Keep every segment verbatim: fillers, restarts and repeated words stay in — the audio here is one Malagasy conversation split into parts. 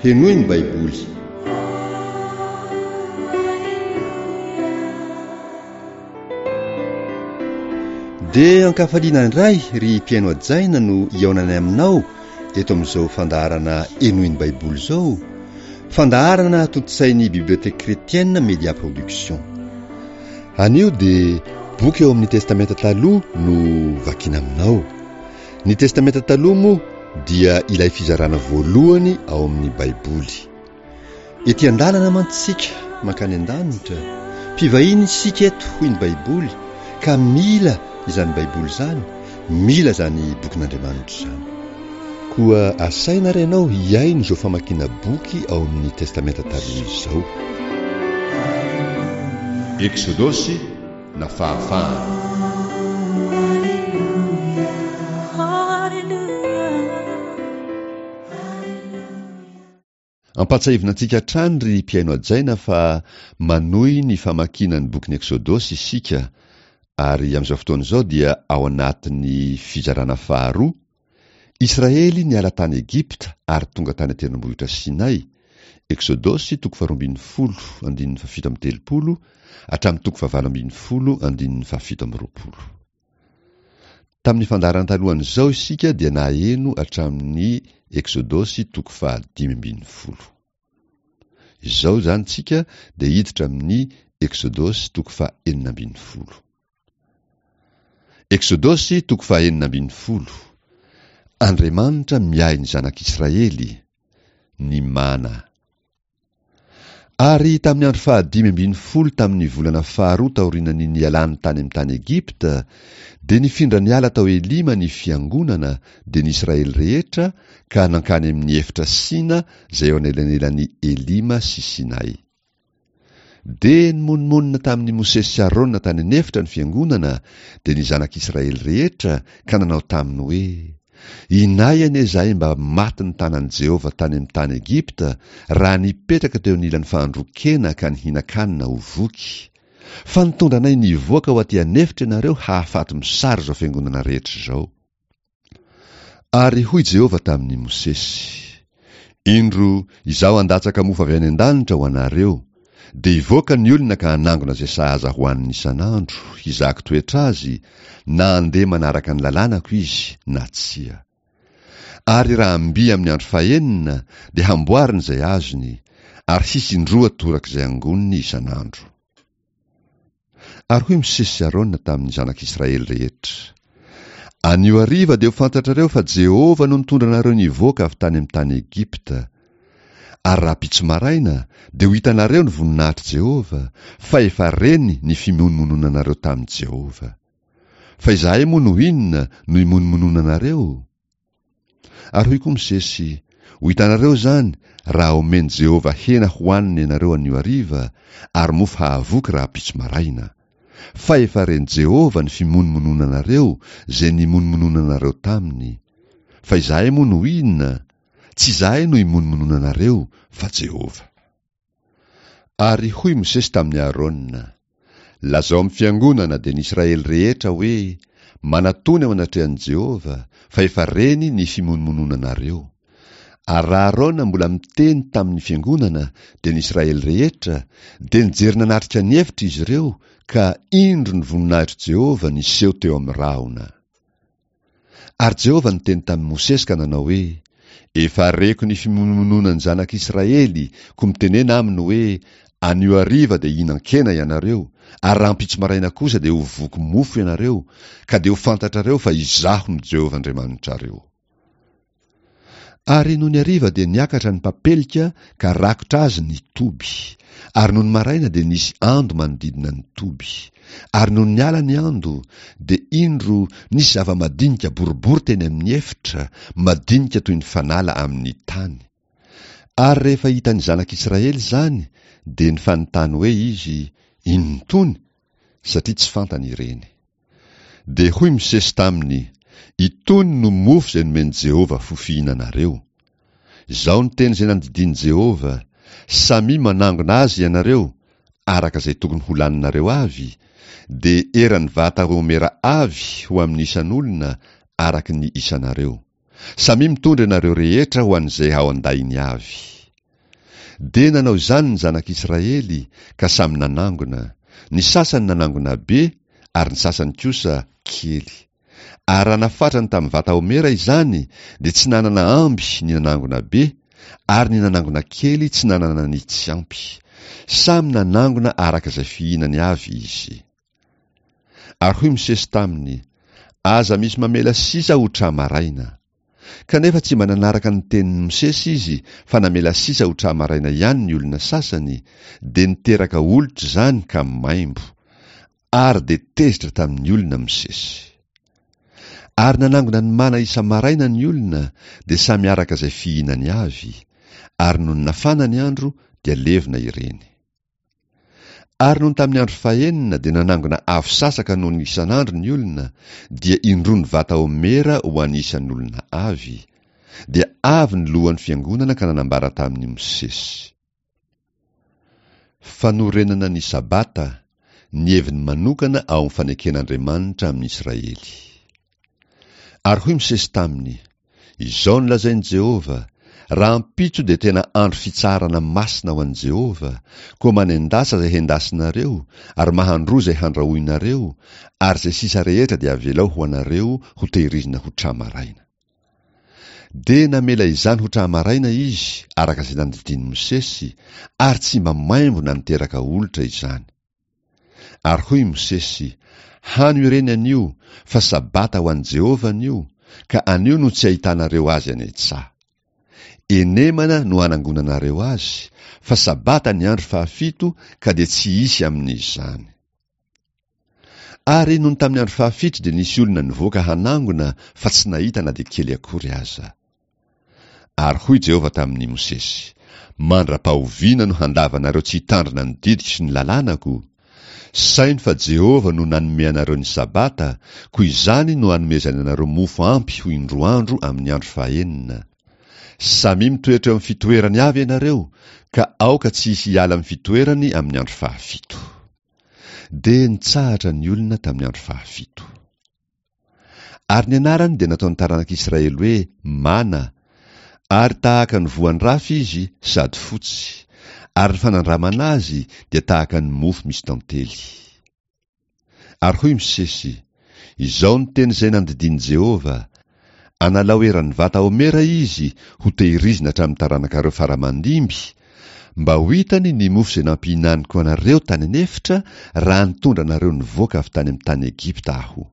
henoy ny baiboly. Dia ankafaliana indray ry mpiaino ajaina no iaonany aminao eto amin'izao fandaharana henoy ny baiboly izao, fandaharana tontosain'ny bibliothèque chrétienne Média Production. Anio dia boky eo amin'ny testamenta taloha no vakina aminao. Ny testamenta taloha moa dia ilay fizarana voalohany ao amin'ny baiboly. Ety an-dalana mantsika mankany an-danitra, mpivahiny isika eto hoy ny baiboly, ka mila izany baiboly zany, mila zany bokin'Andriamanitra zany. Koa asaina renao hiaino izao famakiana boky ao amin'ny testamenta taloha izao. Exodosy na fahafahana. Ampatsahivina-tsika hatrany ry mpiaino ajaina fa manohy ny famakiana ny bokin'ny Exodosy isika, ary amin'izao fotoana izao dia ao anatin'ny fizarana faharoa. Israely niala tany Egipta ary tonga tany an-tendrombohitra Sinay. Exodosy toko faharoa ambin'ny folo andininy fafito amby telopolo hatramin'ny toko fahavalo ambin'ny folo andininy fafito amby roapolo. Tamin'ny fandaharana talohan'izao isika dia naheno hatramin'ny Exodosy toko fahadimy ambin'ny folo. Izao zany tsika dia hiditra amin'ny Exodosy toko fahaenina ambin'ny folo. Exodosy toko fahaenina ambin'ny folo. Andriamanitra miahy ny zanak'Israely, ny mana. Ary tamin'ny andro fahadimy ambin'ny folo tamin'ny volana faharoa taorianany nialany tany amin'ny tany Egipta, dia nifindra niala tao Elima ny fiangonana dia ny Israely rehetra ka nankany amin'ny efitra Sina izay eo anelanelan'ny Elima sy Sinay. Dia nymonomonina tamin'ny Mosesy sy Arona tany anefitra ny fiangonana dia ny zanak'Israely rehetra ka nanao taminy hoe: inay ane zahay mba maty ny tanan'i Jehovah tany amin'ny tany Egipta raha nipetraka teo anilan'ny fahandrokena ka nihina-kanina ho voky. Fa nitondra anay nivoaka ho aty anefitra ianareo hahafaty misary izao fiangonana rehetra izao. Ary hoy Jehovah tamin'ny Mosesy: indro izaho handatsaka mofo avy any an-danitra ho anareo, dia ivoaka ny olona ka hanangona izay sahaza ho aniny isan'andro, izaka toetra azy, na andeha manaraka ny lalànako izy na tsia. Ary raha amby amin'ny andro fahaenina dia hamboariny izay azony, ary hisy indroa torak'izay angoniny isan'andro. Ary hoy Mosesy sy Arona tamin'ny zanak'Israely rehetra: anio hariva dia ho fantatrareo fa Jehovah no nitondra anareo nivoaka avy tany amin'ny tany Egipta. Ary raha pitso maraina dia ho hitanareo ny voninahitry Jehovah, fa efa reny ny fimonomonona anareo tamin'i Jehovah. Fa izahay moa no inona no imonomonona anareo? Ary hoy koa Mosesy: ho hitanareo zany raha omeny Jehovah hena hoaniny ianareo anio hariva, ary mofo hahavoky raha pitso maraina. Fa efa reny Jehovah ny fimonomonona anareo izay nimonomonona anareo taminy. Fa izahay moa no inona? Tsy izahay no imonomonona anareo, fa Jehovah. Ary hoy Mosesy tamin'ny Arona: lazao amin'ny fiangonana dia ny Israely rehetra hoe manatony ao anatrehan'i Jehovah, fa efa reny ny fimonomonona anareo. Ary raha Arona mbola miteny tamin'ny fiangonana dia ny Israely rehetra, dia nijery nanatrika ny hevitra izy ireo, ka indro ny voninahitry Jehovah niseho teo amin'ny rahona. Ary Jehovah niteny tamin'i Mosesy ka nanao hoe: efa reko ny fimonomonona ny zanak'Israely, ko mitenena aminy hoe anio hariva dia hinan-kena ianareo, ary raha ampitso maraina kosa dia ho voky mofo ianareo, ka dia ho fantatrareo fa izaho ny Jehovah Andriamanitrareo. Ary noho ny hariva dia niakatra ny papelika ka rakotra azy ny toby, ary noho ny maraina dia nisy ando manodidina ny toby, ary noho ny ala ny ando dia indro nisy zava-madinika boribory teny amin'ny efitra, madinika toy ny fanala amin'ny tany. Ary rehefa hitan'ny zanak'Israely zany dia nifanontany hoe izy: inona tony? Satria tsy fantany ireny. Dia hoy Mosesy taminy: itony no mofo izay nomeny Jehovah fofihinanareo. Izao ny teny izay nandidiny Jehovah: samy manangona azy ianareo araka izay tokony ho laninareo avy, dia eran'ny vata homera avy ho amin'ny isan'olona araka ny isanareo. Samy mitondra ianareo rehetra ho an'izay ao andainy avy. dia nanao izany ny zanak'Israely ka samy nanangona, ny sasany nanangona be ary ny sasany kosa kely. Ary raha nafatrany tamin'ny vata omera izany dia tsy nanana amby ny nanangona be, ary ny nanangona kely tsy nanana ny tsy ampy. Samy nanangona araka izay fihinany avy izy. Ary hoy Mosesy taminy, aza misy mamela sisa ho tramaraina. Kanefa tsy mba nanaraka ny tenin'ny Mosesy izy, fa namela sisa ho tramaraina ihany ny olona sasany, dia niteraka olotra izany ka maimbo, ary dia tezitra tamin'ny olona Mosesy. Ary nanangona ny mana isa-maraina ny olona, dia samy araka izay fihinany avy, ary noho ny nafana ny andro dia levona ireny. Ary noho ny tamin'ny andro fahenina dia nanangona afo sasaka noho ny isan'andro ny olona, dia indroa ny vata omera ho anisan'ny olona avy, dia avy ny lohan'ny fiangonana ka nanambara tamin'ny Mosesy. Fanorenana ny sabata, ny heviny manokana ao amin'ny faneken'Andriamanitra amin'ny Israely. Ary hoy Mosesy taminy, izao no lazain'i Jehova, raha ampitso dia tena andro fitsarana masina ho an'i Jehova, koa manendasa izay hendasinareo, ary mahandroa izay handrahoinareo, ary izay sisa rehetra dia avelao ho anareo ho tehirizina ho tramaraina. Dia namela izany ho tramaraina izy, araka izay nandidiny Mosesy, ary tsy mba maimbo na niteraka olotra izany. Ary hoy Mosesy, hano ireny anio, fa sabata ho an'i Jehova anio, ka anio no tsy ahitanareo azy any an-tsaha. Enemana no anangonanareo azy, fa sabata ny andro fahafito ka dia tsy hisy amin'izany. Ary noho ny tamin'ny andro fahafito dia nisy olona nivoaka hanangona, fa tsy nahita na dia kely akory aza. Ary hoy Jehova tamin'ny Mosesy, mandra-pahoviana no handavanareo tsy hitandrina ny didiko sy ny lalànako. Sainy fa Jehova no nanome anareo ny sabata, koa izany no hanomezany anareo mofo ampy ho indroandro amin'ny andro fahenina. Samy mitoetra eo amin'ny fitoerany avy ianareo, ka aoka tsy hisy hiala amin'ny fitoerany amin'ny andro fahafito. Dia nitsahatra ny olona tamin'ny andro fahafito. Ary ny anarany dia nataon'ny taranak'Israely hoe mana, ary tahaka ny voan'ny rafy izy sady fotsy, ary ny fanandramana azy dia tahaka ny mofo misy tantely. Ary hoy Mosesy, izao ny teny izay nandidiny Jehova, analao eran'ny vata omera izy ho tehirizina hatramin'ny taranakareo faramandimby, mba ho hitany ny mofo izay nampihinaniko anareo tany anefitra raha nitondra anareo nivoaka avy tany amin'ny tany Egipta aho.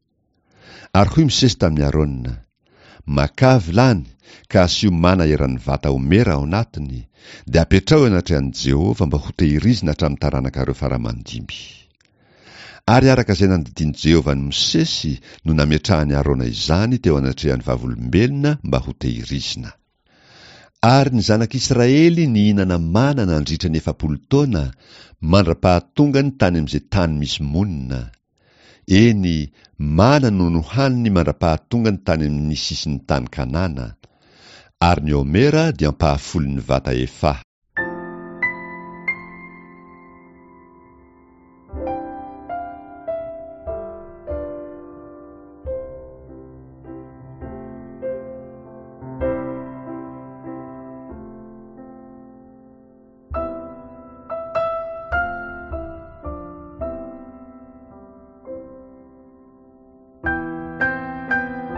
Ary hoy Mosesy tamin'ny Arona, maka vilany ka asio mana eran'ny vata omera ao anatiny, dia apetrao anatrehan'i Jehova mba ho tehirizina hatramin'ny taranakareo faramandimby. Ary araka izay nandidiny Jehova ny Mosesy no nametrahany Arona izany teo anatrehan'ny vavolombelona mba ho tehirizina. Ary ny zanak'Israely nihinana mana nandritra ny efapolo taona, mandra-pahatongany tany amin'izay tany misy monina. Eny, mana no nohaniny mandra-pahatongany tany amin'ny sisin'ny tany Kanana. Ary ny omera dia mpahafolo ny vata efa.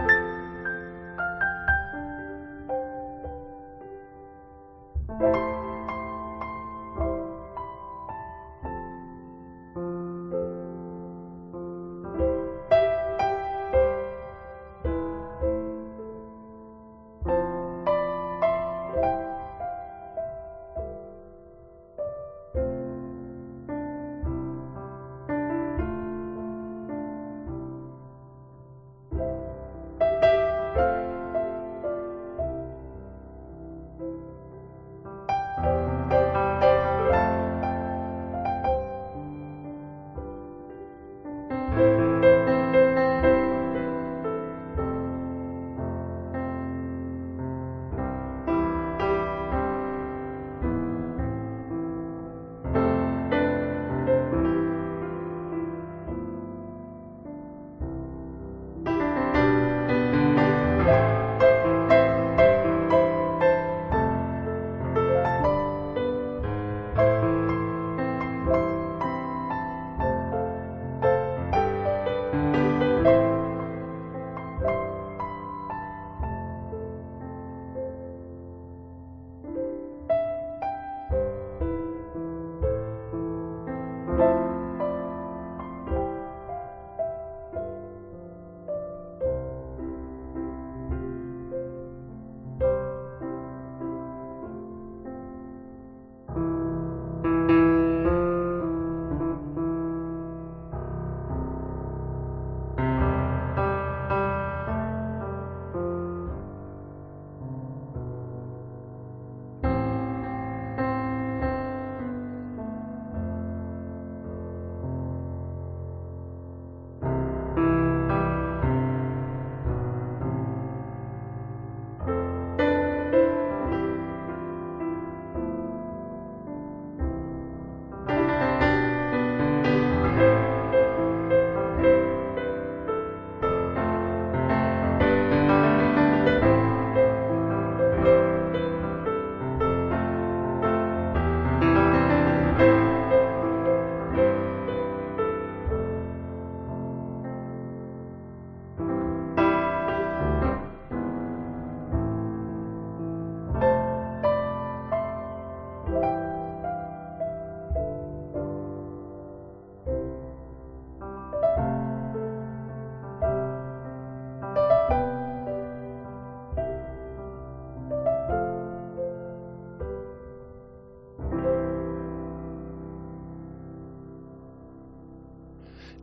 Thank you.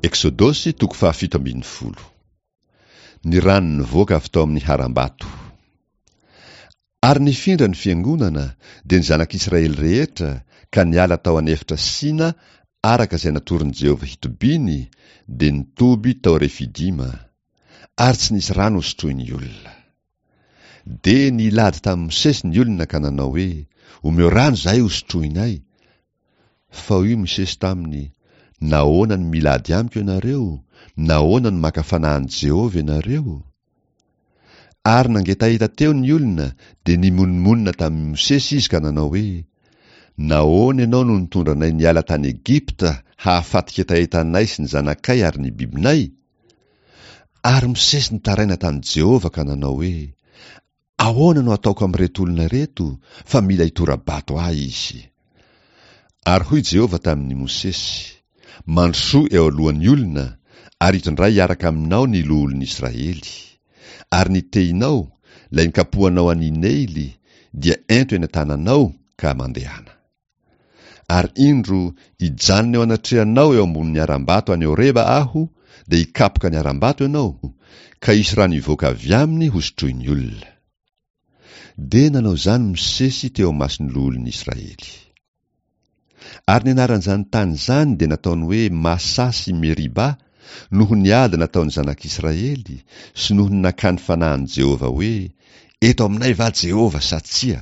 Eksodosy toko fahafito ambin'ny folo. Ny rano nivoaka avy tao amin'ny haram-bato. Ary nifindra ny fiangonana dia ny zanak'Israely rehetra ka niala tao anefitra Sina araka izay natorin'i Jehovah hitobiny dia nitoby tao Refidima, ary tsy nisy rano hosotroiny olona. Dia nilady tamin'i Mosesy ny olona ka nanao hoe, omeo rano zahay hosotroinay. Fa hoy Mosesy taminy, nahoana ny milady amiko ianareo? Nahoana ny maka fanahin'i Jehovah ianareo? Ary nangetahita teo ny olona dia nimonmonina tamin'i Mosesy izy ka nanao hoe, nahoana ianao no nitondra anay niala tany Egipta hahafaty hetaheta-nay sy ny zanakay ary ny bibinay? Ary Mosesy nitaraina tany Jehovah ka nanao hoe, ahoana no ataoko amin'ireto olona reto? Fa mila hitora-bato ahy izy. Ary hoy Jehovah tamin'ny Mosesy, mandrosoa eo alohan'ny olona, ary hitondray hiaraka aminao ny loholon'ny Israely. Ary ny tehinao, lay nikapohanao an'i Neily, dia ento eny an-tananao ka mandehana. Ary indro hijanona eo anatrehanao eo ambonin'ny aram-bato any Oreba aho, dia hikapoka ny aram-bato ianao, ka hisy rano hivoaka avy aminy hosotroin'ny olona. Dia nanao zany Mosesy teo mason'ny loholon'ny Israely. Ary ny anaran'izany tany zany dia nataony hoe Masa sy Meriba, noho ny ady nataony zanak'Israely, sy noho ny nakany fanahin'i Jehovah hoe, eto aminay va Jehovah sa tsia?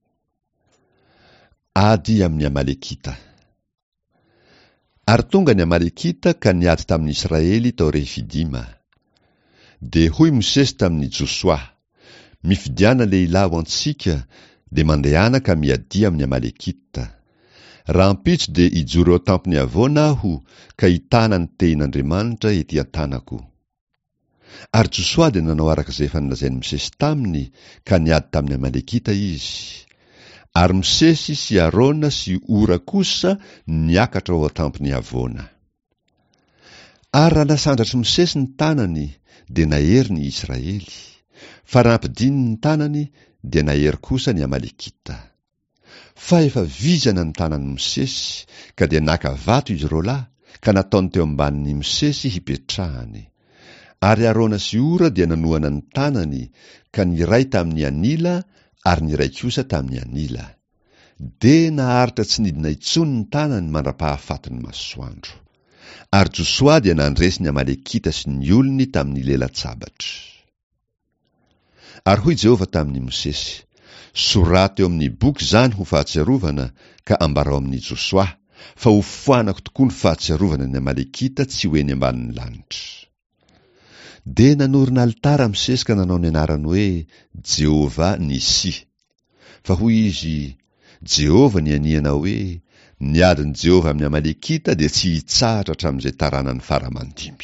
Ady amin'ny Amalekita. Ary tonga ny Amalekita ka niady tamin'ny Israely tao Refidima. Dia hoy Mosesy tamin'ny Josoa, mifidiana lehilahy ho antsika, dia mandehana ka miadia amin'ny Amalekita. Raha ampitso dia hijoro eo tampony avoana aho ka hitana ny tehin'Andriamanitra ety an-tanako. Ary Josoa dia nanao araka izay efa nilazain'i Mosesy taminy ka niady tamin'ny Amalekita izy. Ary Mosesy sy Arona sy Ora kosa niakatra ao tampony avoana. Ary raha nasandratry Mosesy ny tanany dia nahery ny Israely, fa raha nampidiny ny tanany dia nahery kosa ny Amalekita. Fa efa vizana ny tanan'i Mosesy ka dia naka vato izy roalahy ka nataony teo ambanin'ny Mosesy hipetrahany. Ary Arona sy Ora dia nanohana ny tanany ka ny iray tamin'ny anila ary ny iray kosa tamin'ny anila. Dia naharitra tsy nidina intsony ny tanany mandra-pahafatiny masoandro. Ary Josoa dia nandresy ny Amalekita sy ny olony tamin'ny lela-tsabatra. Ary hoy Jehovah tamin'ny Mosesy, sorata eo amin'ny boky zany ho fahatsiarovana ka ambarao amin'ny Josoa, fa ho foanako tokoa ny fahatsiarovana ny Amalekita tsy ho eny ambanin'ny lanitra. Dia nanorina alitara Mosesy ka nanao ny anarany hoe Jehovah Nisi. Fa hoy izy, Jehovah ny aniana hoe, ny adin'i Jehovah amin'ny Amalekita dia tsy hitsahatra hatramin'izay taranany faramandimby.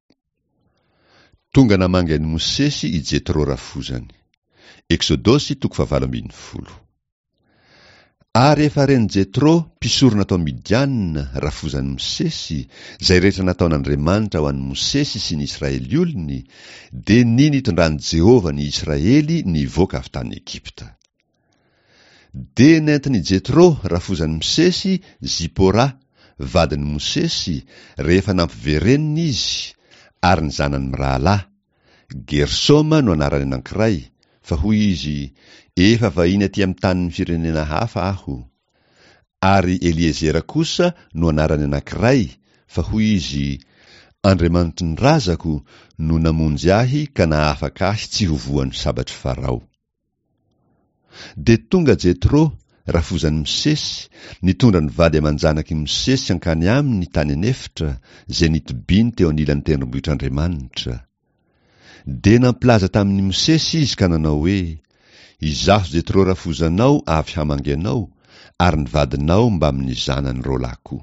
Tonga namangain'i Mosesy i Jetro rafozany. Eksodosy toko fahavalo ambin'ny folo. Ary efa reny Jetro, mpisorona tao Midianina, rafozan'i Mosesy, zay rehetra nataon'Andriamanitra ho an'i Mosesy sy ny Israely olony, dia niny hitondran'i Jehovah ny Israely nivoaka avy tany Egipta. Dia nentin'i Jetro, rafozan'i Mosesy, Zipora, vadin'i Mosesy, rehefa nampivereniny izy, ary ny zanany mirahalahy, Gersoma no anarany anankiray, fa hoy izy, efa vahiny aty amin'ny tanin'ny firenena hafa aho. Ary Eliezera kosa no anarany anankiray, fa hoy izy, Andriamanitry ny razako no namonjy ahy ka nahafaka ahy tsy hovoan'ny sabatry Farao. Dia tonga Jetro, rafozan'i Mosesy, nitondra ny vady aman-janaky Mosesy ankany aminy tany anefitra, zay nitobiny teo anilan'ny tendrombohitr'Andriamanitra. Dia nampilaza tamin'ny Mosesy izy ka nanao hoe, izaho Jetro rafozanao avy hamangenao, ary ny vadinao mba amin'ny zanany roalahy koa.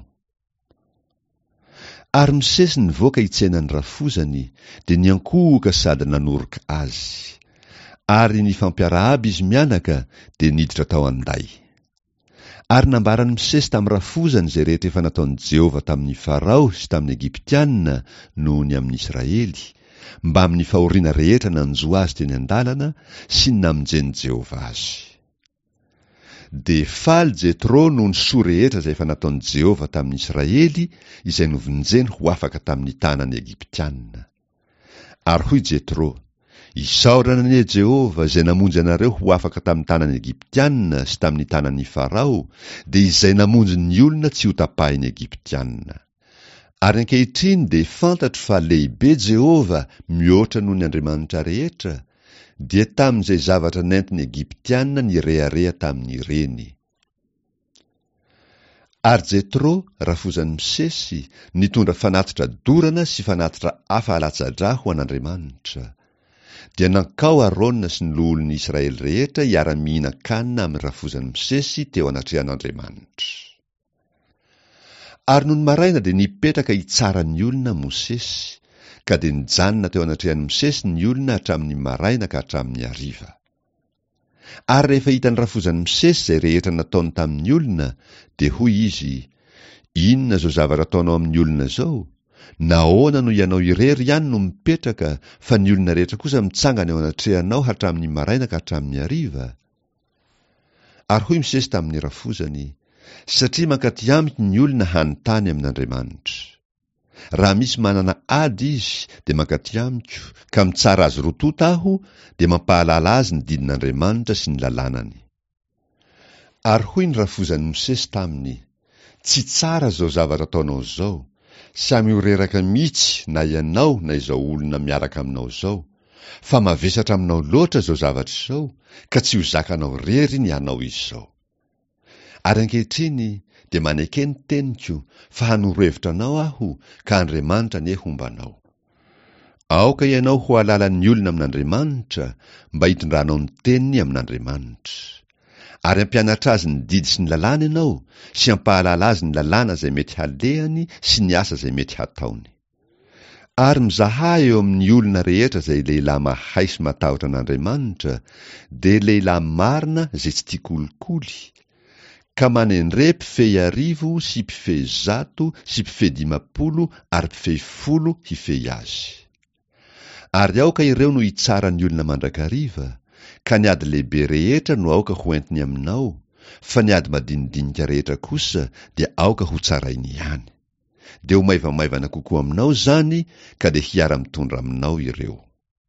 Ary Mosesy nivoaka hitsenan'ny rafozany, dia niankohoka sady nanoroka azy. Ary ny fampiarahaba izy mianaka, dia niditra tao anday. Ary nambarany Mosesy tamin'ny rafozany zay rehetra efa nataon'i Jehovah tamin'ny Farao sy tamin'ny Egiptianina noho ny amin'ny Israely, mba amin'ny fahoriana rehetra nanjo azy teny an-dalana sy ny namonjen'i Jehovah azy. dia faly Jetro noho ny soa rehetra izay efa nataon'i Jehovah tamin'ny Israely izay novonjeny ho afaka tamin'ny tanany Egiptianina. Ary hoy Jetro, isaorana anie Jehovah izay namonjy anareo ho afaka tamin'ny tanany Egiptianina sy tamin'ny tanany Farao, dia izay namonjy ny olona tsy ho tapahiny Egiptianina. Ary ankehitriny dia fantatro fa lehibe Jehovah mihoatra noho ny Andriamanitra rehetra, dia tamin'izay zavatra nentiny Egiptianina ny rehareha tamin'ny reny. Ary Jetro, rafozan'ny Mosesy, nitondra fanatitra dorana sy fanatitra hafa alatsa-drà ho an'Andriamanitra. Dia nankao Arona sy ny loholon'ny Israely rehetra hiara-mihinan-kanina amin'ny rafozan'ny Mosesy teo anatrehan'Andriamanitra. Ary noho ny maraina dia nipetraka hitsara ny olona Mosesy, ka dia nijanona teo anatrehan'ny Mosesy ny olona hatramin'ny maraina ka hatramin'ny hariva. Ary rehefa hitany rafozan'ny Mosesy izay rehetra nataony tamin'ny olona, dia hoy izy, inona zao zavatra ataonao amin'ny olona zao? Nahoana no ianao irery ihany no mipetraka, fa ny olona rehetra kosa mitsangana eo anatrehanao hatramin'ny maraina ka hatramin'ny hariva? Ary hoy Mosesy tamin'ny rafozany, satria mankaty amiko ny olona hanontany amin'Andriamanitra. Raha misy manana ady izy, dia mankaty amiko, ka mitsara azy rotota aho, dia mampahalala azy ny didin'Andriamanitra sy ny lalànany. Ary hoy ny rafozan'ny Mosesy taminy, tsy tsara zao zavatra ataonao zao, samy ho reraka mihitsy na ianao na izao olona miaraka aminao zao, fa mavesatra aminao loatra zao zavatra izao, ka tsy ho zakanao rery ny hanao izy zao. Ary ankehitriny dia manekeny teniko, fa hanorohevitra anao aho, ka Andriamanitra anie hombanao. Aoka ianao ho alalan'ny olona amin'Andriamanitra, mba hitondranao ny teniny amin'Andriamanitra. Ary ampianatra azy ny didy sy ny lalàna ianao, sy ampahalala azy ny lalàna izay mety halehany sy ny asa izay mety hataony. Ary mizaha eo amin'ny olona rehetra izay lehilahy mahay sy matahotra an'Andriamanitra, dia lehilahy marina izay tsy tia kolikoly, ka manendre mpifehy arivo sy mpifehy zato sy mpifehy dimapolo ary mpifehy folo hifehy azy. Ary aoka ireo no hitsara ny olona mandrakariva, ka ny ady lehibe rehetra no aoka ho entiny aminao, fa ny ady madinidinika rehetra kosa dia aoka ho tsarainy ihany. Dia ho maivamaivana kokoa aminao zany, ka dia hiara-mitondra aminao ireo.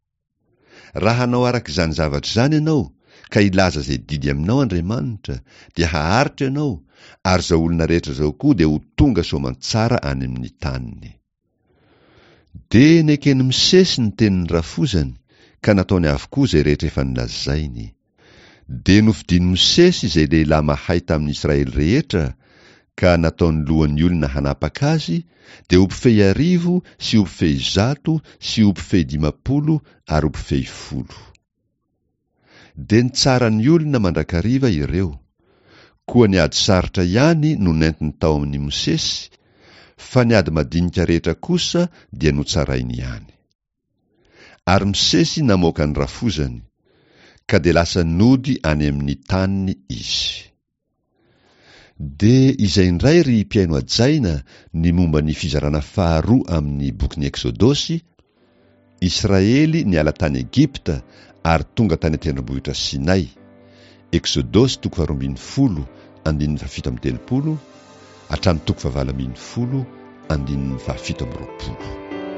Raha hanao arak'izany zavatra zany ianao, ka ilaza izay didy aminao Andriamanitra, dia haharitra ianao, ary izao olona rehetra zao koa dia ho tonga soamantsara any amin'ny taniny. Dia nekeny Mosesy ny tenin'ny rafozany, ka nataony avokoa izay rehetra efa nilazainy. Dia nofidiny Mosesy izay lehilahy mahay tamin'ny Israely rehetra, ka nataony lohan'ny olona hanapaka azy, dia ho mpifehy arivo sy ho mpifehy zato sy ho mpifehy dimapolo ary ho mpifehy folo. Dia nitsara ny olona mandrakariva ireo, koa ny ady sarotra ihany no nentiny tao amin'ny Mosesy, fa ny ady madinika rehetra kosa dia notsarainy ihany. Ary Mosesy namoaka ny rafozany, ka dia lasa nody any amin'ny taniny izy. Dia izay indray ry mpiaino ajaina ny momba ny fizarana faharoa amin'ny bokin'ny Eksodosy, Israely niala tany Egipta ary tonga tany an-tendrombohitra Sinay. Eksodosy toko faharoa ambin'ny folo andininy fahafito amby telopolo hatramin'ny toko fahavalo ambin'ny folo andininy fahafito amby roapolo.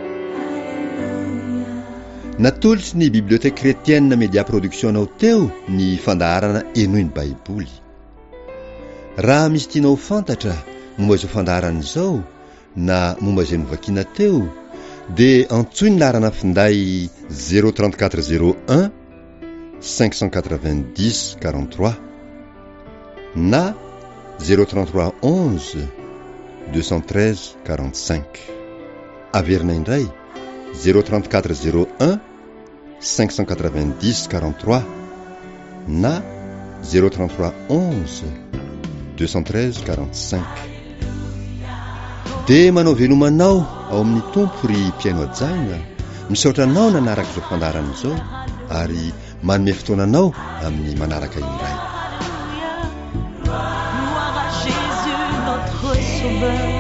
Natolotry ny biblioteka kretienne Media Production anao teo ny fandaharana enoiny Baiboly. Raha misy tianao fantatra momba izao fandaharana izao na momba izay novakiana teo, dia antsoiny ny laharana finday zéro trente-quatre zéro un cinq cent quatre-vingt-dix quarante-trois na zéro trente-trois onze deux cent treize quarante-cinq. Averina indray zéro trente-quatre zéro un cinq cent quatre-vingt-dix quarante-trois na zéro trente-trois onze deux cent treize quarante-cinq. Dia manao velomanao ao amin'ny tompo ry mpiaino ajaina, misaotra anao nanaraka izao fandaharana izao ary manome fotoananao amin'ny manaraka indray. Gloire à Jésus notre sauveur.